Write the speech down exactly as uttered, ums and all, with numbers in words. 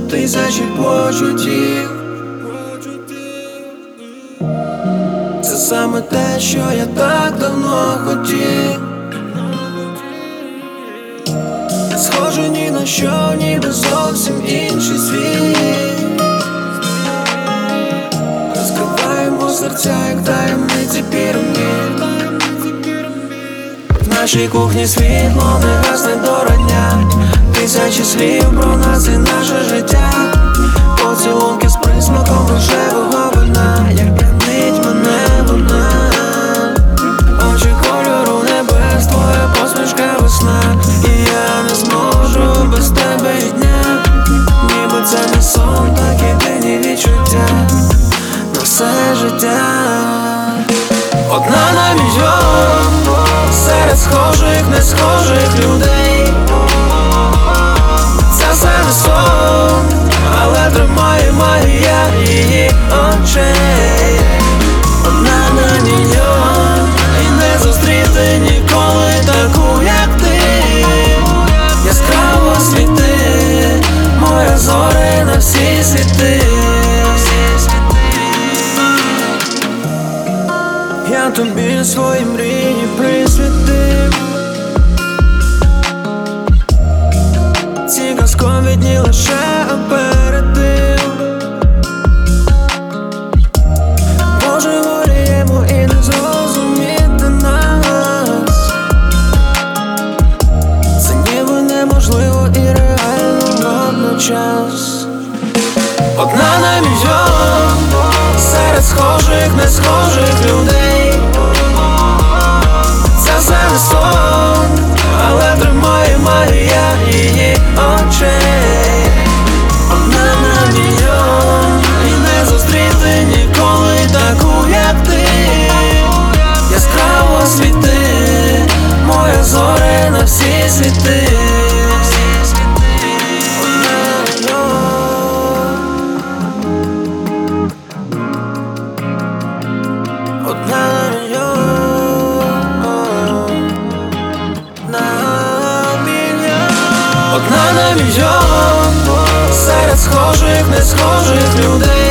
тисячі почуттів. Це саме те, що я так давно хотів. Не схоже ні на що, ніби зовсім інший світ. Розкриваємо серця, як таємниці пірамід. В нашій кухні світло не гасне до рання. Тисячі слів про нас і наше життя. Поцілунки з присмаком рожевого вина, як п'янить мене вона. Очі кольору небес, твоя посмішка весна. І я не зможу без тебе й дня. Ніби це не сон, так єдині відчуття на все життя. Одна на мільйон серед схожих, не схожих людей. Це все не сон, але тримає магія її очей. Одна на мільйон, і не зустріти ніколи таку, як ти. Яскраво світи, моя зоря на всі світи. Я тобі свої мрії присвятив. Ці казкові дні лише аперитив. Може горіємо і не зрозуміти нас. Це ніби неможливо і реально водночас. Одна на мільйон серед схожих, не схожих людей. Це все не сон, але тримає магія її очей. Одна на мільйон, і не зустріти ніколи таку, як ти. Яскраво світи, моя зоря на всі світи. Одна на мільйон, на мільйон. Одна на мільйон серед схожих, не схожих людей.